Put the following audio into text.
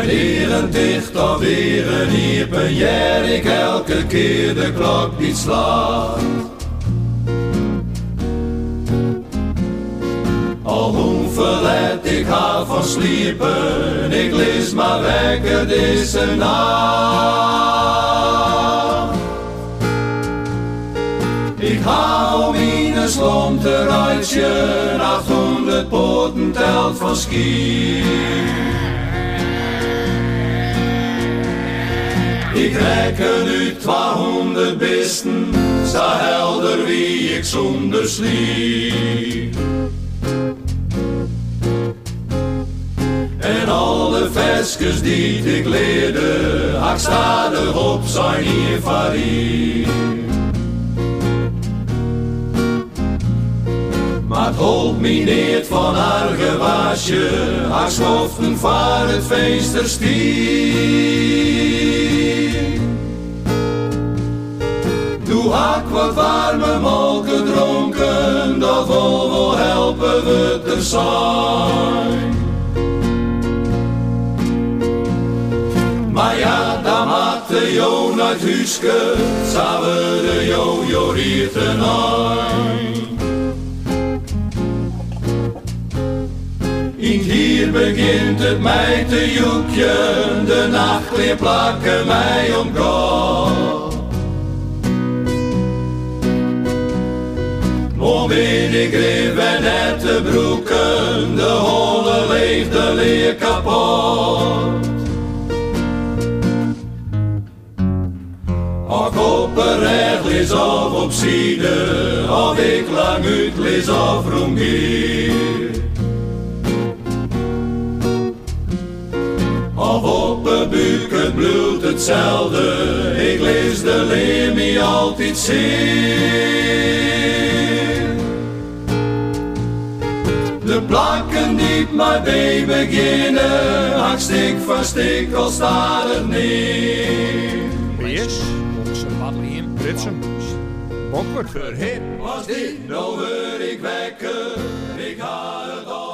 weer een dicht of weer een iepen jaar, ik elke keer de klok niet slaat. Al hoe verlet ik ga van sliepen, ik lees maar wekker deze nacht. Ik haal mijn slomteruitje, 800 poten telt van ski. Ik reken nu 200 bisten, zo helder wie ik zonder sliep. En alle versjes die ik leerde, ik sta erop zijn hier van hier. Maar het holp me niet van argewaasje, ik schoften van het feesterstier. Doe hak wat warme melk gedronken, dat wil helpen we te zijn. Maar ja, dan had de jo uit huiske, zou we de jo hier tenijn. Hier begint het mij te joekjen, de nachtleer plakken mij om kop. Mooi ben ik reep en nette broeken, de holle leeg, de leer kapot. Of op een recht lees of op zijde, of ik lang uit lees of rongeer. Of op een buik, het bloed hetzelfde, ik lees de leer me altijd zeer. De plakken die mij bij beginnen, ik stik van stik al staat het neer. Wees, onze Madeleine, Britsen, Bokker. Voor hem was dit, nou word ik wekker, ik ga het al.